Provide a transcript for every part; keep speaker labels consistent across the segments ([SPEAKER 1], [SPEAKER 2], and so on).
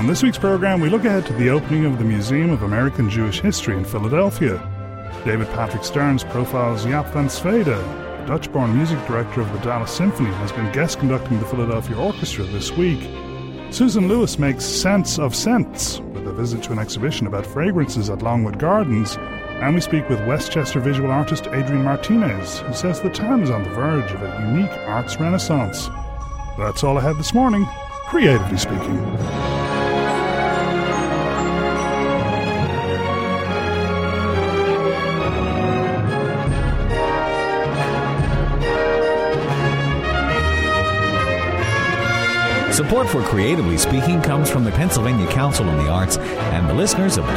[SPEAKER 1] On this week's program, we look ahead to the opening of the Museum of American Jewish History in Philadelphia. David Patrick Stearns profiles Jaap van Zweden. The Dutch-born music director of the Dallas Symphony has been guest conducting the Philadelphia Orchestra this week. Susan Lewis makes sense of scents with a visit to an exhibition about fragrances at Longwood Gardens. And we speak with Westchester visual artist Adrian Martinez, who says the town is on the verge of a unique arts renaissance. That's all ahead this morning, creatively speaking.
[SPEAKER 2] Support for Creatively Speaking comes from the Pennsylvania Council on the Arts and the listeners of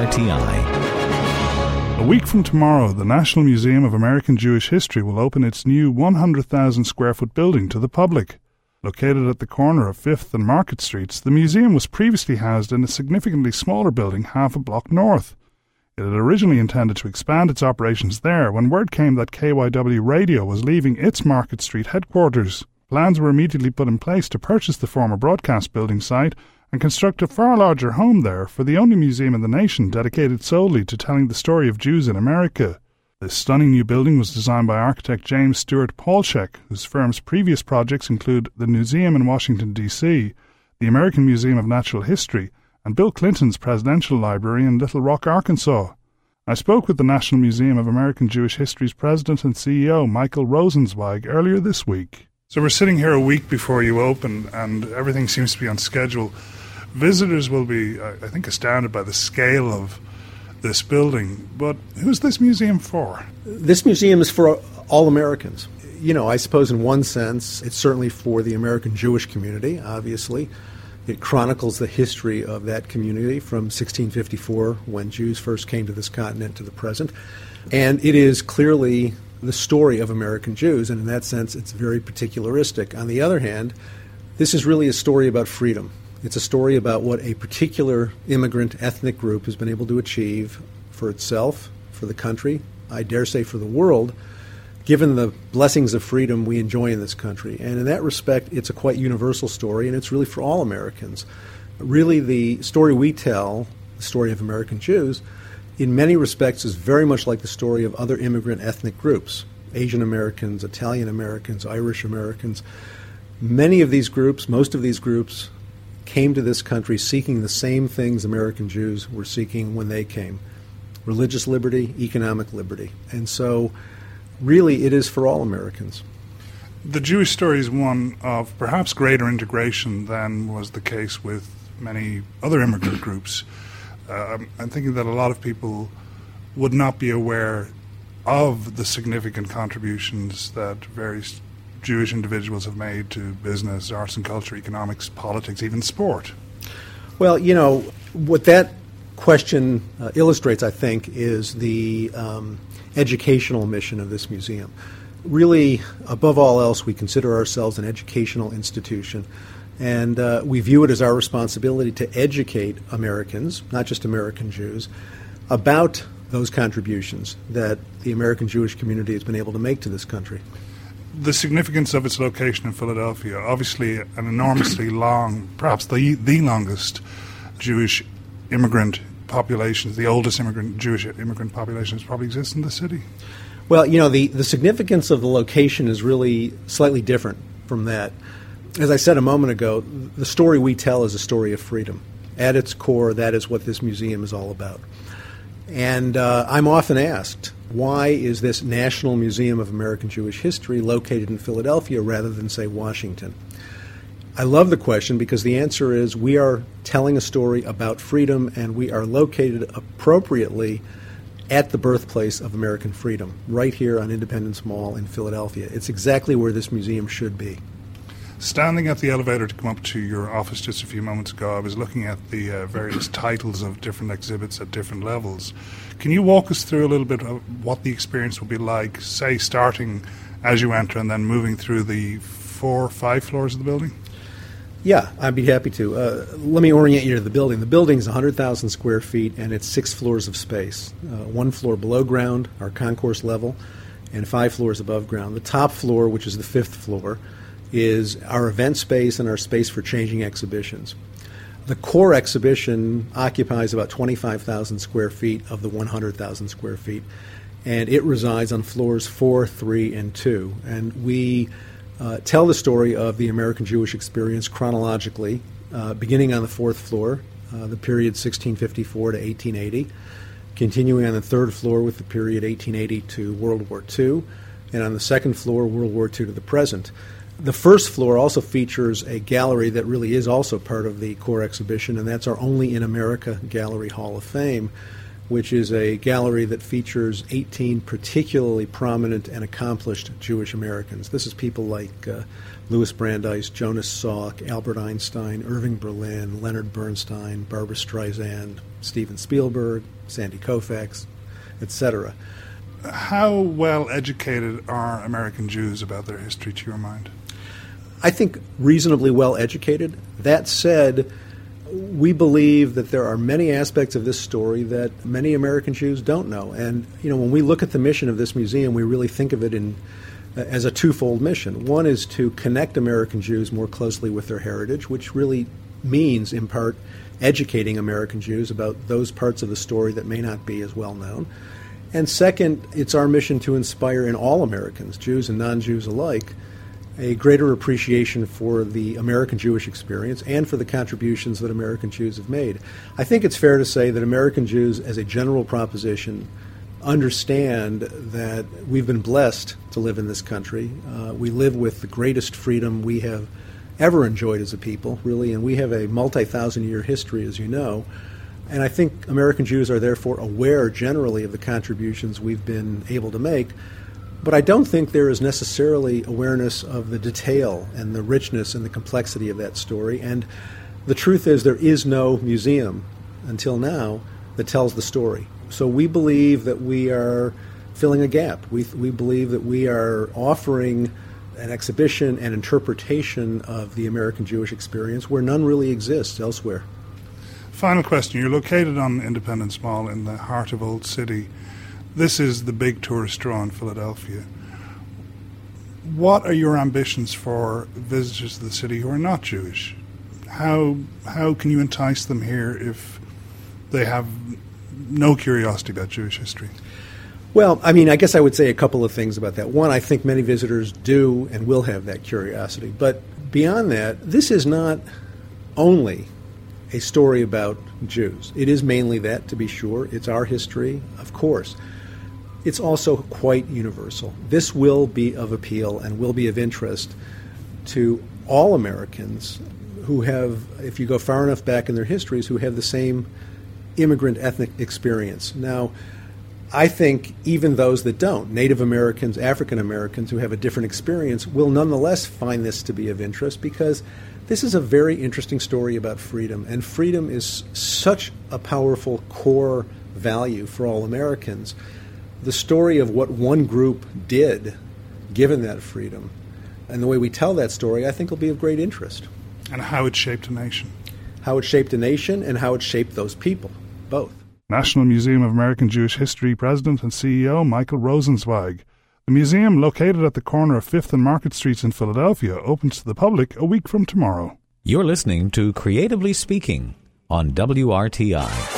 [SPEAKER 2] WRTI.
[SPEAKER 1] A week from tomorrow, the National Museum of American Jewish History will open its new 100,000 square foot building to the public. Located at the corner of 5th and Market Streets, the museum was previously housed in a significantly smaller building half a block north. It had originally intended to expand its operations there when word came that KYW Radio was leaving its Market Street headquarters. Plans were immediately put in place to purchase the former broadcast building site and construct a far larger home there for the only museum in the nation dedicated solely to telling the story of Jews in America. This stunning new building was designed by architect James Stewart Paulshek, whose firm's previous projects include the Museum in Washington, D.C., the American Museum of Natural History, and Bill Clinton's Presidential Library in Little Rock, Arkansas. I spoke with the National Museum of American Jewish History's president and CEO, Michael Rosenzweig, earlier this week. So we're sitting here a week before you open, and everything seems to be on schedule. Visitors will be, I think, astounded by the scale of this building. But who's this museum for?
[SPEAKER 3] This museum is for all Americans. You know, I suppose in one sense, it's certainly for the American Jewish community, obviously. It chronicles the history of that community from 1654, when Jews first came to this continent, to the present. And it is clearly the story of American Jews, and in that sense, it's very particularistic. On the other hand, this is really a story about freedom. It's a story about what a particular immigrant ethnic group has been able to achieve for itself, for the country, I dare say for the world, given the blessings of freedom we enjoy in this country. And in that respect, it's a quite universal story, and it's really for all Americans. Really, the story we tell, the story of American Jews, in many respects is very much like the story of other immigrant ethnic groups, Asian Americans, Italian Americans, Irish Americans. Many of these groups, most of these groups, came to this country seeking the same things American Jews were seeking when they came: religious liberty, economic liberty. And so, really, it is for all Americans.
[SPEAKER 1] The Jewish story is one of perhaps greater integration than was the case with many other immigrant groups. I'm thinking that a lot of people would not be aware of the significant contributions that various Jewish individuals have made to business, arts and culture, economics, politics, even sport.
[SPEAKER 3] Well, you know, what that question illustrates, I think, is the educational mission of this museum. Really, above all else, we consider ourselves an educational institution, and we view it as our responsibility to educate Americans, not just American Jews, about those contributions that the American Jewish community has been able to make to this country.
[SPEAKER 1] The significance of its location in Philadelphia, obviously an enormously long, perhaps the longest Jewish immigrant population, the oldest Jewish immigrant population that probably exists in the city.
[SPEAKER 3] Well, you know, the significance of the location is really slightly different from that. As I said a moment ago, the story we tell is a story of freedom. At its core, that is what this museum is all about. And I'm often asked, why is this National Museum of American Jewish History located in Philadelphia rather than, say, Washington? I love the question because the answer is we are telling a story about freedom, and we are located appropriately at the birthplace of American freedom, right here on Independence Mall in Philadelphia. It's exactly where this museum should be.
[SPEAKER 1] Standing at the elevator to come up to your office just a few moments ago, I was looking at the various titles of different exhibits at different levels. Can you walk us through a little bit of what the experience will be like, say, starting as you enter and then moving through the 4 or 5 floors of the building?
[SPEAKER 3] Yeah, I'd be happy to. Let me orient you to the building. The building is 100,000 square feet, and it's 6 floors of space. 1 floor below ground, our concourse level, and 5 floors above ground. The top floor, which is the 5th floor, is our event space and our space for changing exhibitions. The core exhibition occupies about 25,000 square feet of the 100,000 square feet, and it resides on floors 4, 3, and 2. And we tell the story of the American Jewish experience chronologically, beginning on the 4th floor, the period 1654 to 1880, continuing on the 3rd floor with the period 1880 to World War II, and on the 2nd floor, World War II to the present. The 1st floor also features a gallery that really is also part of the core exhibition, and that's our Only in America Gallery Hall of Fame, which is a gallery that features 18 particularly prominent and accomplished Jewish Americans. This is people like Louis Brandeis, Jonas Salk, Albert Einstein, Irving Berlin, Leonard Bernstein, Barbra Streisand, Steven Spielberg, Sandy Koufax, etc.
[SPEAKER 1] How well educated are American Jews about their history, to your mind?
[SPEAKER 3] I think reasonably well educated. That said, we believe that there are many aspects of this story that many American Jews don't know. And, when we look at the mission of this museum, we really think of it as a twofold mission. One is to connect American Jews more closely with their heritage, which really means, in part, educating American Jews about those parts of the story that may not be as well known. And second, it's our mission to inspire in all Americans, Jews and non-Jews alike, a greater appreciation for the American Jewish experience and for the contributions that American Jews have made. I think it's fair to say that American Jews, as a general proposition, understand that we've been blessed to live in this country. We live with the greatest freedom we have ever enjoyed as a people, really, and we have a multi-thousand-year history, as you know. And I think American Jews are therefore aware generally of the contributions we've been able to make. But I don't think there is necessarily awareness of the detail and the richness and the complexity of that story. And the truth is there is no museum until now that tells the story. So we believe that we are filling a gap. We believe that we are offering an exhibition and interpretation of the American Jewish experience where none really exists elsewhere.
[SPEAKER 1] Final question. You're located on Independence Mall in the heart of Old City. This is the big tourist draw in Philadelphia. What are your ambitions for visitors to the city who are not Jewish? How can you entice them here if they have no curiosity about Jewish history?
[SPEAKER 3] Well, I guess I would say a couple of things about that. One, I think many visitors do and will have that curiosity. But beyond that, this is not only a story about Jews. It is mainly that, to be sure. It's our history, of course. It's also quite universal. This will be of appeal and will be of interest to all Americans who have, if you go far enough back in their histories, who have the same immigrant ethnic experience. Now, I think even those that don't, Native Americans, African Americans who have a different experience, will nonetheless find this to be of interest because this is a very interesting story about freedom. And freedom is such a powerful core value for all Americans. The story of what one group did, given that freedom, and the way we tell that story, I think will be of great interest.
[SPEAKER 1] And how it shaped a nation.
[SPEAKER 3] How it shaped a nation and how it shaped those people, both.
[SPEAKER 1] National Museum of American Jewish History President and CEO Michael Rosenzweig. The museum, located at the corner of 5th and Market Streets in Philadelphia, opens to the public a week from tomorrow.
[SPEAKER 2] You're listening to Creatively Speaking on WRTI.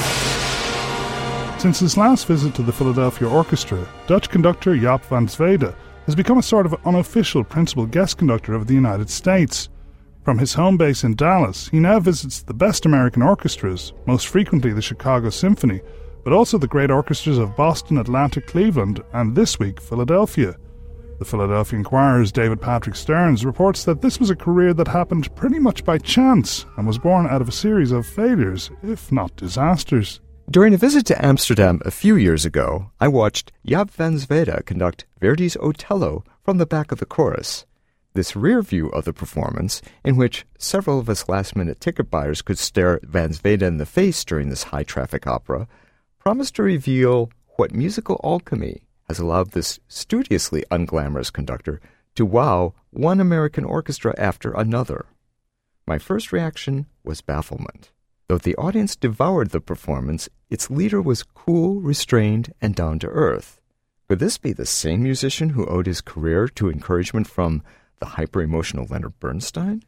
[SPEAKER 1] Since his last visit to the Philadelphia Orchestra, Dutch conductor Jaap van Zweden has become a sort of unofficial principal guest conductor of the United States. From his home base in Dallas, he now visits the best American orchestras, most frequently the Chicago Symphony, but also the great orchestras of Boston, Atlanta, Cleveland, and this week, Philadelphia. The Philadelphia Inquirer's David Patrick Stearns reports that this was a career that happened pretty much by chance and was born out of a series of failures, if not disasters.
[SPEAKER 4] During a visit to Amsterdam a few years ago, I watched Jaap van Zweden conduct Verdi's Otello from the back of the chorus. This rear view of the performance, in which several of us last-minute ticket buyers could stare Van Zweden in the face during this high-traffic opera, promised to reveal what musical alchemy has allowed this studiously unglamorous conductor to wow one American orchestra after another. My first reaction was bafflement. Though the audience devoured the performance, its leader was cool, restrained, and down to earth. Could this be the same musician who owed his career to encouragement from the hyper-emotional Leonard Bernstein?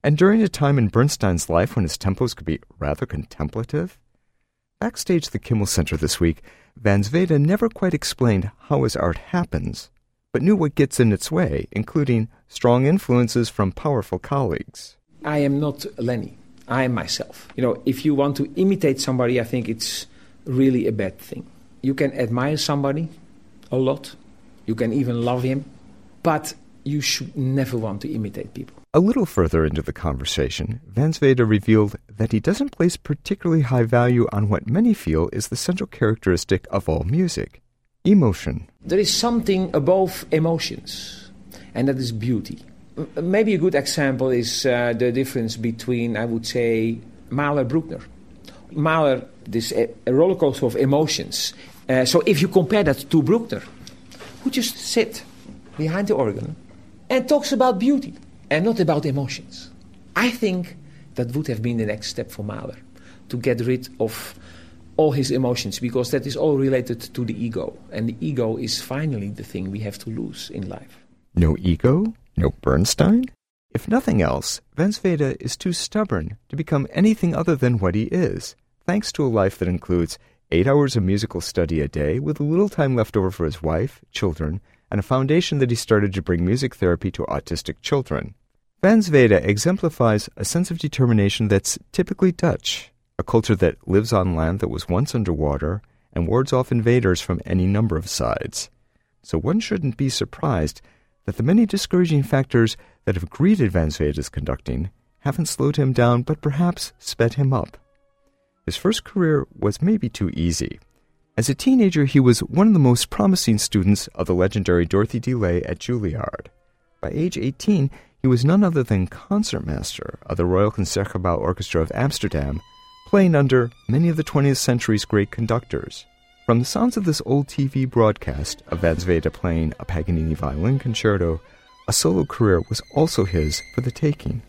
[SPEAKER 4] And during a time in Bernstein's life when his tempos could be rather contemplative? Backstage at the Kimmel Center this week, Van Zwede never quite explained how his art happens, but knew what gets in its way, including strong influences from powerful colleagues.
[SPEAKER 5] I am not Lenny. I am myself. If you want to imitate somebody, I think it's really a bad thing. You can admire somebody a lot. You can even love him. But you should never want to imitate people.
[SPEAKER 4] A little further into the conversation, Van Zwede revealed that he doesn't place particularly high value on what many feel is the central characteristic of all music: emotion.
[SPEAKER 5] There is something above emotions, and that is beauty. Maybe a good example is the difference between, I would say, Mahler-Bruckner. Mahler, this a roller coaster of emotions. So if you compare that to Bruckner, who just sit behind the organ and talks about beauty and not about emotions. I think that would have been the next step for Mahler, to get rid of all his emotions, because that is all related to the ego. And the ego is finally the thing we have to lose in life.
[SPEAKER 4] No ego? No Bernstein? If nothing else, Van Zwede is too stubborn to become anything other than what he is, thanks to a life that includes 8 hours of musical study a day with a little time left over for his wife, children, and a foundation that he started to bring music therapy to autistic children. Van Zwede exemplifies a sense of determination that's typically Dutch, a culture that lives on land that was once underwater and wards off invaders from any number of sides. So one shouldn't be surprised that the many discouraging factors that have greeted Van Zwede's conducting haven't slowed him down but perhaps sped him up. His first career was maybe too easy. As a teenager, he was one of the most promising students of the legendary Dorothy DeLay at Juilliard. By age 18, he was none other than concertmaster of the Royal Concertgebouw Orchestra of Amsterdam, playing under many of the 20th century's great conductors. From the sounds of this old TV broadcast of Van Zwede playing a Paganini violin concerto, a solo career was also his for the taking.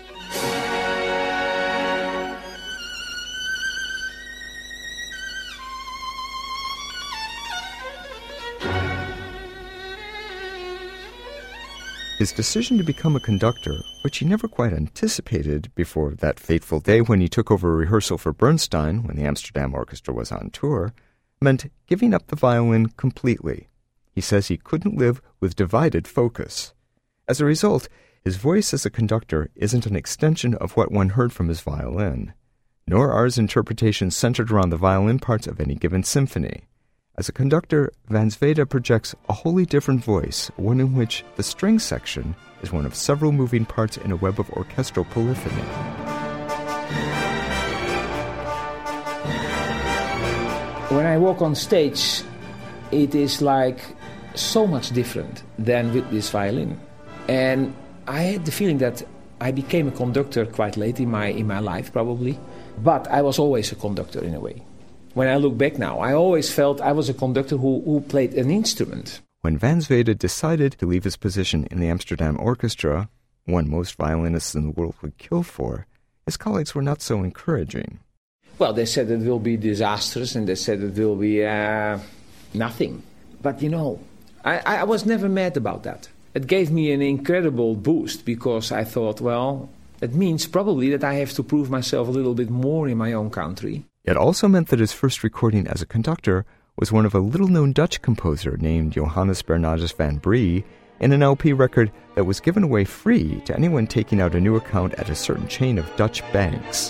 [SPEAKER 4] His decision to become a conductor, which he never quite anticipated before that fateful day when he took over rehearsal for Bernstein when the Amsterdam Orchestra was on tour, meant giving up the violin completely. He says he couldn't live with divided focus. As a result, his voice as a conductor isn't an extension of what one heard from his violin, nor are his interpretations centered around the violin parts of any given symphony. As a conductor, Van Zwede projects a wholly different voice, one in which the string section is one of several moving parts in a web of orchestral polyphony.
[SPEAKER 5] When I walk on stage, it is like so much different than with this violin. And I had the feeling that I became a conductor quite late in my life, probably. But I was always a conductor in a way. When I look back now, I always felt I was a conductor who played an instrument.
[SPEAKER 4] When Van Zwede decided to leave his position in the Amsterdam Orchestra, one most violinists in the world would kill for, his colleagues were not so encouraging.
[SPEAKER 5] Well, they said it will be disastrous, and they said it will be nothing. But I was never mad about that. It gave me an incredible boost, because I thought, well, it means probably that I have to prove myself a little bit more in my own country.
[SPEAKER 4] It also meant that his first recording as a conductor was one of a little-known Dutch composer named Johannes Bernardus van Brie in an LP record that was given away free to anyone taking out a new account at a certain chain of Dutch banks.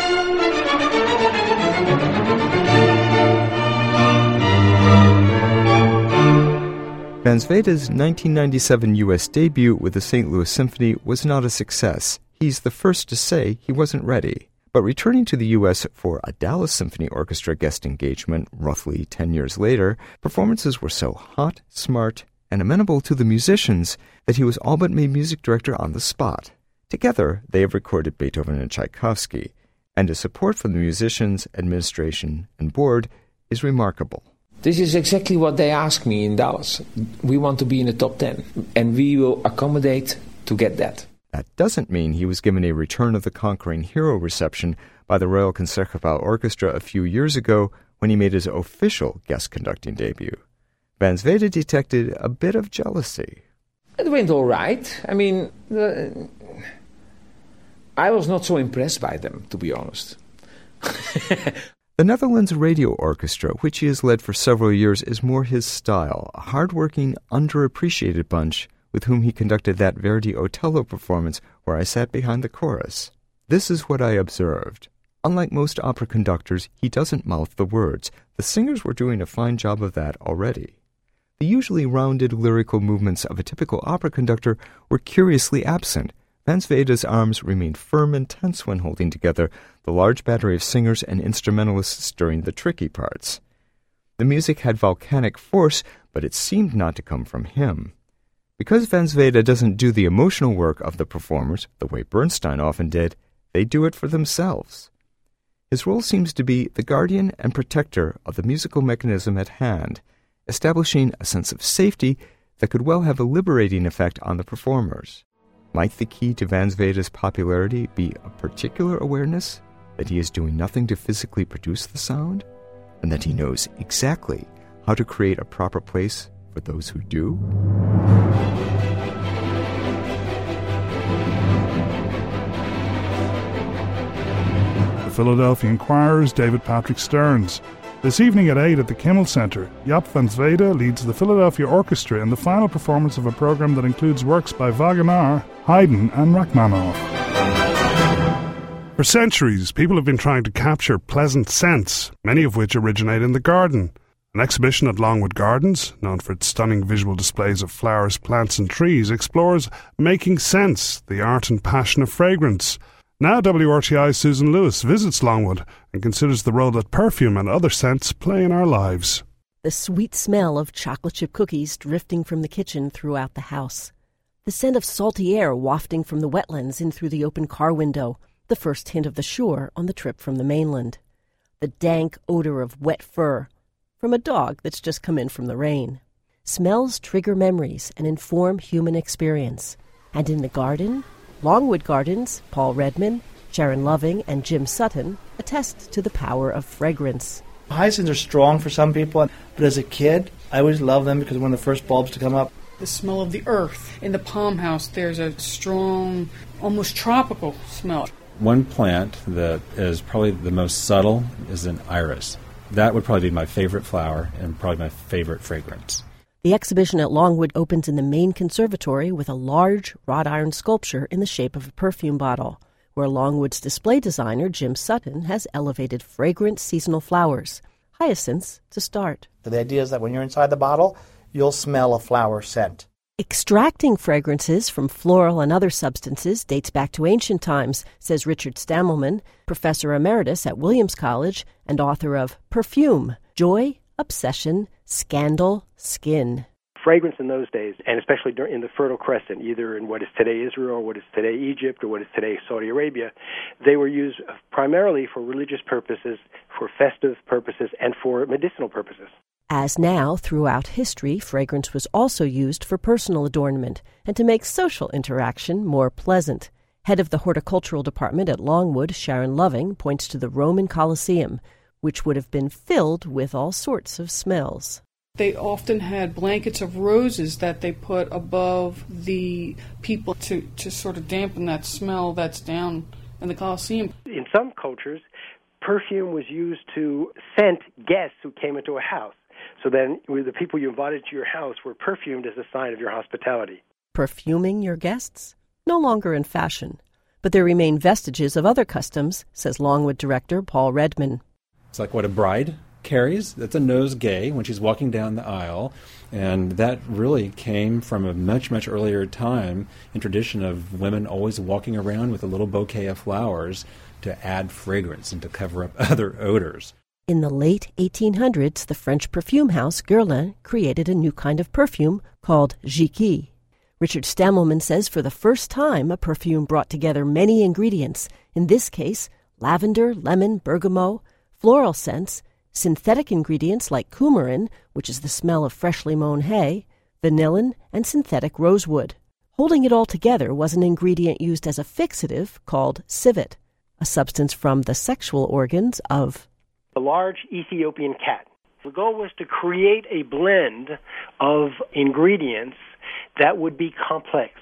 [SPEAKER 4] Van Zwede's 1997 U.S. debut with the St. Louis Symphony was not a success. He's the first to say he wasn't ready. But returning to the U.S. for a Dallas Symphony Orchestra guest engagement roughly 10 years later, performances were so hot, smart, and amenable to the musicians that he was all but made music director on the spot. Together, they have recorded Beethoven and Tchaikovsky, and his support from the musicians, administration, and board is remarkable.
[SPEAKER 5] This is exactly what they asked me in Dallas. We want to be in the top 10, and we will accommodate to get that.
[SPEAKER 4] That doesn't mean he was given a Return of the Conquering Hero reception by the Royal Concertgebouw Orchestra a few years ago when he made his official guest conducting debut. Van Zwede detected a bit of jealousy.
[SPEAKER 5] It went all right. I mean, I was not so impressed by them, to be honest.
[SPEAKER 4] The Netherlands Radio Orchestra, which he has led for several years, is more his style, a hard-working, underappreciated bunch with whom he conducted that Verdi Otello performance where I sat behind the chorus. This is what I observed. Unlike most opera conductors, he doesn't mouth the words. The singers were doing a fine job of that already. The usually rounded lyrical movements of a typical opera conductor were curiously absent. Van Zwede's arms remained firm and tense when holding together the large battery of singers and instrumentalists during the tricky parts. The music had volcanic force, but it seemed not to come from him. Because Van Zwede doesn't do the emotional work of the performers, the way Bernstein often did, they do it for themselves. His role seems to be the guardian and protector of the musical mechanism at hand, establishing a sense of safety that could well have a liberating effect on the performers. Might the key to Van Zwede's popularity be a particular awareness that he is doing nothing to physically produce the sound, and that he knows exactly how to create a proper place for those who do?
[SPEAKER 1] The Philadelphia Inquirer's David Patrick Stearns. This evening at 8 at the Kimmel Center, Jaap van Zwede leads the Philadelphia Orchestra in the final performance of a program that includes works by Wagenaar, Haydn and Rachmaninoff. For centuries, people have been trying to capture pleasant scents, many of which originate in the garden. An exhibition at Longwood Gardens, known for its stunning visual displays of flowers, plants and trees, explores making sense, the art and passion of fragrance. Now WRTI's Susan Lewis visits Longwood and considers the role that perfume and other scents play in our lives.
[SPEAKER 6] The sweet smell of chocolate chip cookies drifting from the kitchen throughout the house. The scent of salty air wafting from the wetlands in through the open car window, the first hint of the shore on the trip from the mainland. The dank odor of wet fur from a dog that's just come in from the rain. Smells trigger memories and inform human experience. And in the garden, Longwood Gardens, Paul Redman, Sharon Loving, and Jim Sutton attest to the power of fragrance.
[SPEAKER 7] Hyacinths are strong for some people, but as a kid, I always loved them because one of the first bulbs to come up.
[SPEAKER 8] The smell of the earth. In the palm house, there's a strong, almost tropical smell.
[SPEAKER 9] One plant that is probably the most subtle is an iris. That would probably be my favorite flower and probably my favorite fragrance.
[SPEAKER 6] The exhibition at Longwood opens in the main conservatory with a large wrought iron sculpture in the shape of a perfume bottle, where Longwood's display designer, Jim Sutton, has elevated fragrant seasonal flowers, hyacinths to start.
[SPEAKER 7] The idea is that when you're inside the bottle, you'll smell a flower scent.
[SPEAKER 6] Extracting fragrances from floral and other substances dates back to ancient times, says Richard Stammelman, professor emeritus at Williams College and author of Perfume, Joy, Obsession, Scandal, Skin.
[SPEAKER 10] Fragrance in those days, and especially in the Fertile Crescent, either in what is today Israel, what is today Egypt, or what is today Saudi Arabia, they were used primarily for religious purposes, for festive purposes, and for medicinal purposes.
[SPEAKER 6] As now, throughout history, fragrance was also used for personal adornment and to make social interaction more pleasant. Head of the horticultural department at Longwood, Sharon Loving, points to the Roman Colosseum, which would have been filled with all sorts of smells.
[SPEAKER 8] They often had blankets of roses that they put above the people to sort of dampen that smell that's down in the Colosseum.
[SPEAKER 10] In some cultures, perfume was used to scent guests who came into a house. So then the people you invited to your house were perfumed as a sign of your hospitality.
[SPEAKER 6] Perfuming your guests? No longer in fashion. But there remain vestiges of other customs, says Longwood director Paul Redman.
[SPEAKER 9] It's like what a bride carries. That's a nosegay when she's walking down the aisle. And that really came from a much, much earlier time in tradition of women always walking around with a little bouquet of flowers to add fragrance and to cover up other odors.
[SPEAKER 6] In the late 1800s, the French perfume house Guerlain created a new kind of perfume called Jiquy. Richard Stammelman says for the first time a perfume brought together many ingredients, in this case lavender, lemon, bergamot, floral scents, synthetic ingredients like coumarin, which is the smell of freshly mown hay, vanillin, and synthetic rosewood. Holding it all together was an ingredient used as a fixative called civet, a substance from the sexual organs of
[SPEAKER 10] a large Ethiopian cat. The goal was to create a blend of ingredients that would be complex,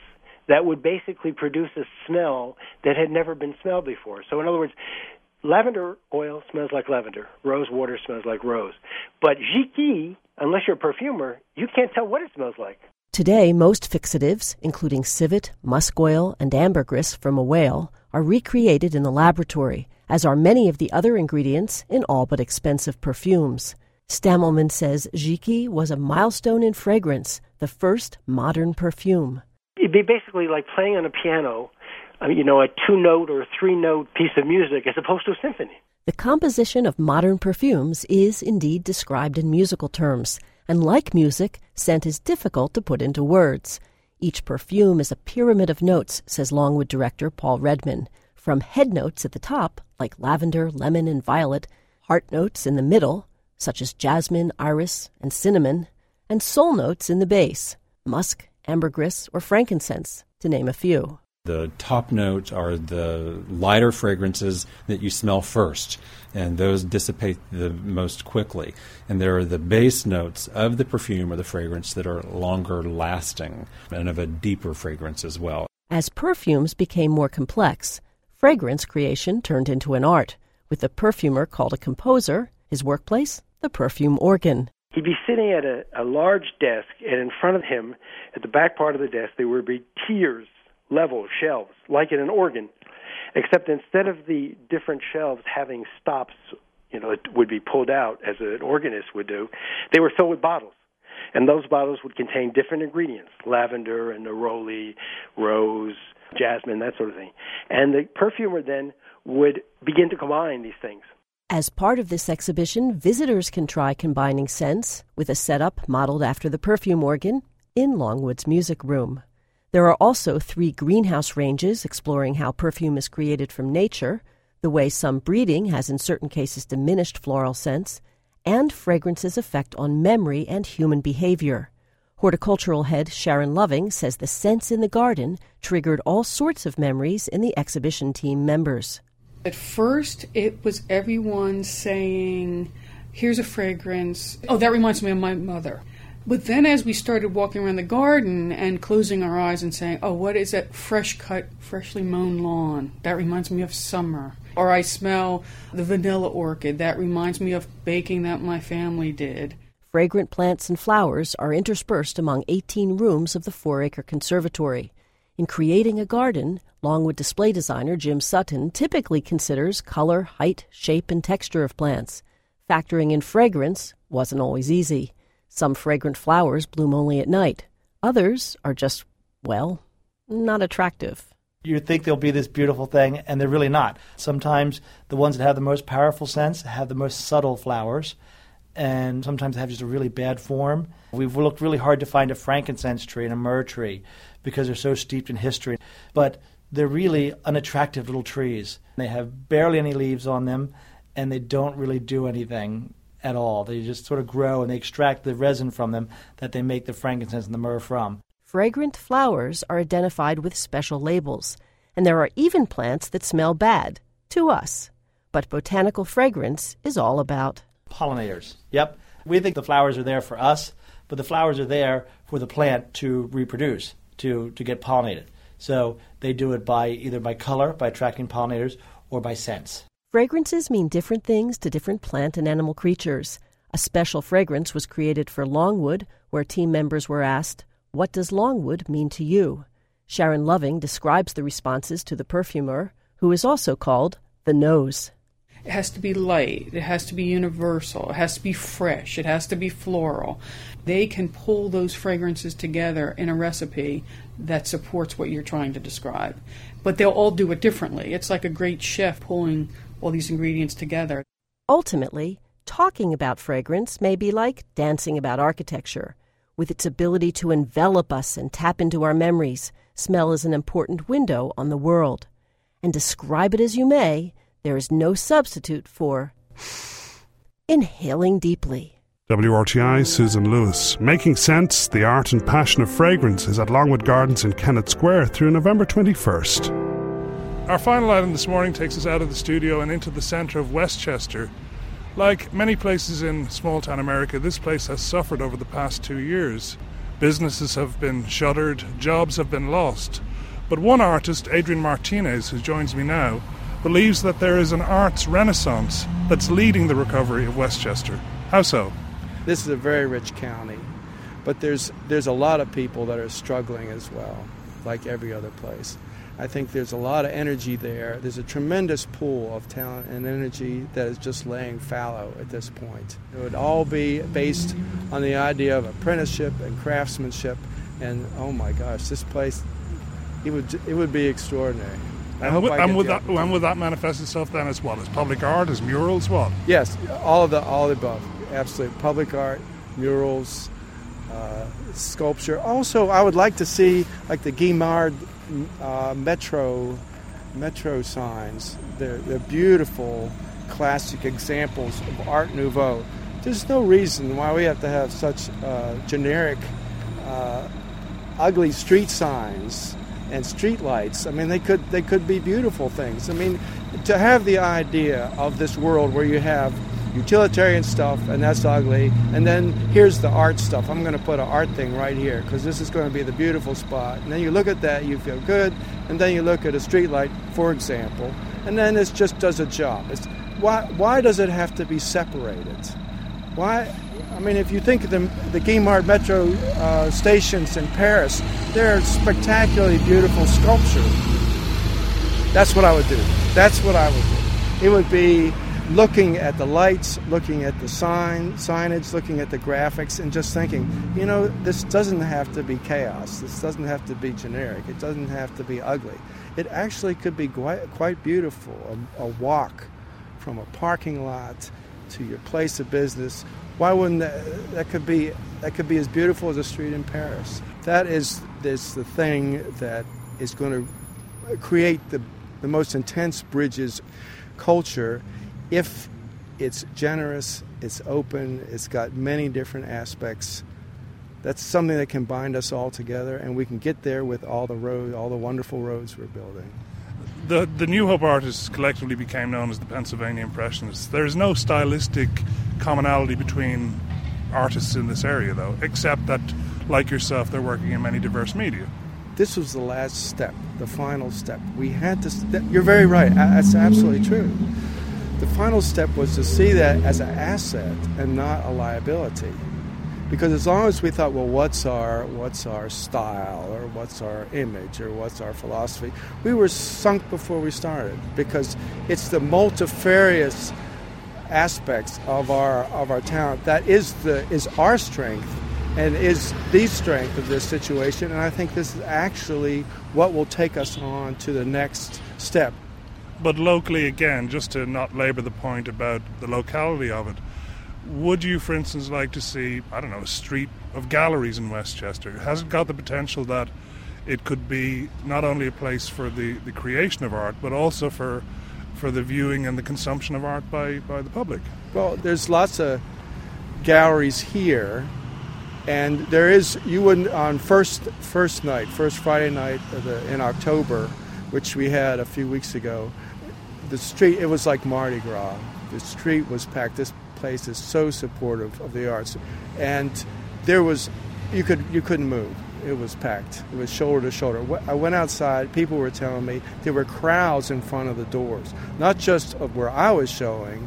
[SPEAKER 10] that would basically produce a smell that had never been smelled before. So in other words, lavender oil smells like lavender. Rose water smells like rose. But Jiki, unless you're a perfumer, you can't tell what it smells like.
[SPEAKER 6] Today, most fixatives, including civet, musk oil, and ambergris from a whale, are recreated in the laboratory, as are many of the other ingredients in all but expensive perfumes. Stammelman says Jiki was a milestone in fragrance, the first modern perfume.
[SPEAKER 10] It'd be basically like playing on a piano, a 2-note or 3-note piece of music as opposed to a symphony.
[SPEAKER 6] The composition of modern perfumes is indeed described in musical terms, and like music, scent is difficult to put into words. Each perfume is a pyramid of notes, says Longwood director Paul Redman, from head notes at the top, like lavender, lemon, and violet, heart notes in the middle, such as jasmine, iris, and cinnamon, and soul notes in the base, musk, ambergris, or frankincense, to name a few.
[SPEAKER 9] The top notes are the lighter fragrances that you smell first, and those dissipate the most quickly. And there are the base notes of the perfume or the fragrance that are longer lasting and of a deeper fragrance as well.
[SPEAKER 6] As perfumes became more complex, fragrance creation turned into an art, with the perfumer called a composer, his workplace, the perfume organ.
[SPEAKER 10] He'd be sitting at a large desk, and in front of him, at the back part of the desk, there would be tiers, level shelves, like in an organ, except instead of the different shelves having stops, it would be pulled out as an organist would do, they were filled with bottles. And those bottles would contain different ingredients, lavender and neroli, rose, jasmine, that sort of thing. And the perfumer then would begin to combine these things.
[SPEAKER 6] As part of this exhibition, visitors can try combining scents with a setup modeled after the perfume organ in Longwood's music room. There are also 3 greenhouse ranges exploring how perfume is created from nature, the way some breeding has in certain cases diminished floral scents, and fragrance's effect on memory and human behavior. Horticultural head Sharon Loving says the scents in the garden triggered all sorts of memories in the exhibition team members.
[SPEAKER 8] At first, it was everyone saying, here's a fragrance. Oh, that reminds me of my mother. But then as we started walking around the garden and closing our eyes and saying, oh, what is that fresh cut, freshly mown lawn? That reminds me of summer. Or I smell the vanilla orchid. That reminds me of baking that my family did.
[SPEAKER 6] Fragrant plants and flowers are interspersed among 18 rooms of the 4-acre conservatory. In creating a garden, Longwood display designer Jim Sutton typically considers color, height, shape, and texture of plants. Factoring in fragrance wasn't always easy. Some fragrant flowers bloom only at night. Others are just, not attractive.
[SPEAKER 7] You think they'll be this beautiful thing, and they're really not. Sometimes the ones that have the most powerful scents have the most subtle flowers, and sometimes they have just a really bad form. We've looked really hard to find a frankincense tree and a myrrh tree because they're so steeped in history. But they're really unattractive little trees. They have barely any leaves on them, and they don't really do anything at all. They just sort of grow, and they extract the resin from them that they make the frankincense and the myrrh from.
[SPEAKER 6] Fragrant flowers are identified with special labels, and there are even plants that smell bad, to us. But botanical fragrance is all about
[SPEAKER 7] pollinators. Yep. We think the flowers are there for us, but the flowers are there for the plant to reproduce, to get pollinated. So they do it either by color, by attracting pollinators, or by scents.
[SPEAKER 6] Fragrances mean different things to different plant and animal creatures. A special fragrance was created for Longwood, where team members were asked, "What does Longwood mean to you?" Sharon Loving describes the responses to the perfumer, who is also called the nose.
[SPEAKER 8] It has to be light. It has to be universal. It has to be fresh. It has to be floral. They can pull those fragrances together in a recipe that supports what you're trying to describe. But they'll all do it differently. It's like a great chef pulling all these ingredients together.
[SPEAKER 6] Ultimately, talking about fragrance may be like dancing about architecture. With its ability to envelop us and tap into our memories, smell is an important window on the world. And describe it as you may, there is no substitute for inhaling deeply.
[SPEAKER 1] WRTI's Susan Lewis. Making Sense, the art and passion of fragrance is at Longwood Gardens in Kennett Square through November 21st. Our final item this morning takes us out of the studio and into the centre of Westchester. Like many places in small-town America, this place has suffered over the past 2 years. Businesses have been shuttered, jobs have been lost. But one artist, Adrian Martinez, who joins me now, believes that there is an arts renaissance that's leading the recovery of Westchester. How so?
[SPEAKER 11] This is a very rich county, but there's a lot of people that are struggling as well, like every other place. I think there's a lot of energy there. There's a tremendous pool of talent and energy that is just laying fallow at this point. It would all be based on the idea of apprenticeship and craftsmanship, and oh my gosh, this place, it would be extraordinary.
[SPEAKER 1] And would that manifest itself then as what? As public art, as murals, what?
[SPEAKER 11] Yes, all of the above. Absolutely. Public art, murals, sculpture. Also, I would like to see like the Guimard metro signs. They're beautiful, classic examples of Art Nouveau. There's no reason why we have to have such generic, ugly street signs and street lights. I mean, they could be beautiful things. I mean, to have the idea of this world where you have utilitarian stuff, and that's ugly, and then here's the art stuff. I'm going to put an art thing right here because this is going to be the beautiful spot. And then you look at that, you feel good, and then you look at a street light, for example, and then it just does a job. Why does it have to be separated? Why? I mean, if you think of the Guimard metro stations in Paris, they're spectacularly beautiful sculpture. That's what I would do. It would be looking at the lights, looking at the signage, looking at the graphics, and just thinking, this doesn't have to be chaos. This doesn't have to be generic. It doesn't have to be ugly. It actually could be quite beautiful. A walk from a parking lot to your place of business. Why wouldn't that could be as beautiful as a street in Paris? That is the thing that is going to create the most intense bridges culture. If it's generous, it's open, it's got many different aspects, that's something that can bind us all together, and we can get there with all the wonderful roads we're building.
[SPEAKER 1] The New Hope artists collectively became known as the Pennsylvania Impressionists. There's no stylistic commonality between artists in this area, though, except that, like yourself, they're working in many diverse media.
[SPEAKER 11] This was the last step, the final step. We had to... You're very right. That's absolutely true. The final step was to see that as an asset and not a liability. Because as long as we thought, well, what's our style, or what's our image, or what's our philosophy, we were sunk before we started. Because it's the multifarious aspects of our talent that is our strength and is the strength of this situation. And I think this is actually what will take us on to the next step.
[SPEAKER 1] But locally, again, just to not labour the point about the locality of it, would you, for instance, like to see, a street of galleries in Westchester? Has it got the potential that it could be not only a place for the creation of art, but also for the viewing and the consumption of art by the public?
[SPEAKER 11] Well, there's lots of galleries here, and there is, you wouldn't, on first Friday night in October, which we had a few weeks ago, the street, it was like Mardi Gras. The street was packed. This place is so supportive of the arts, and there was, you couldn't move. It was packed. It was shoulder to shoulder. I went outside. People were telling me there were crowds in front of the doors, not just of where I was showing,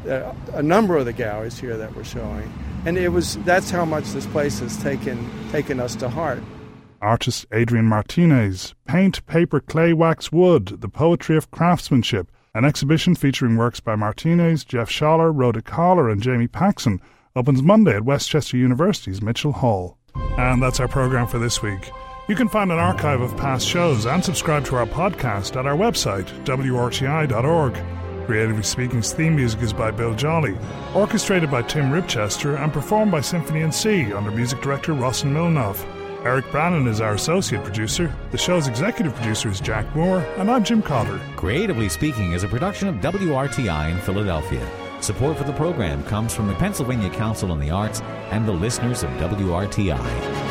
[SPEAKER 11] a number of the galleries here that were showing, and that's how much this place has taken us to heart.
[SPEAKER 1] Artist Adrian Martinez, Paint, Paper, Clay, Wax, Wood, The Poetry of Craftsmanship, an exhibition featuring works by Martinez, Jeff Schaller, Rhoda Collar and Jamie Paxson, opens Monday at Westchester University's Mitchell Hall. And that's our programme for this week. You can find an archive of past shows and subscribe to our podcast at our website, wrti.org. Creatively Speaking's theme music is by Bill Jolly, orchestrated by Tim Ribchester and performed by Symphony & C under music director Rossin Milnov. Eric Brannon is our associate producer. The show's executive producer is Jack Moore, and I'm Jim Cotter.
[SPEAKER 2] Creatively Speaking is a production of WRTI in Philadelphia. Support for the program comes from the Pennsylvania Council on the Arts and the listeners of WRTI.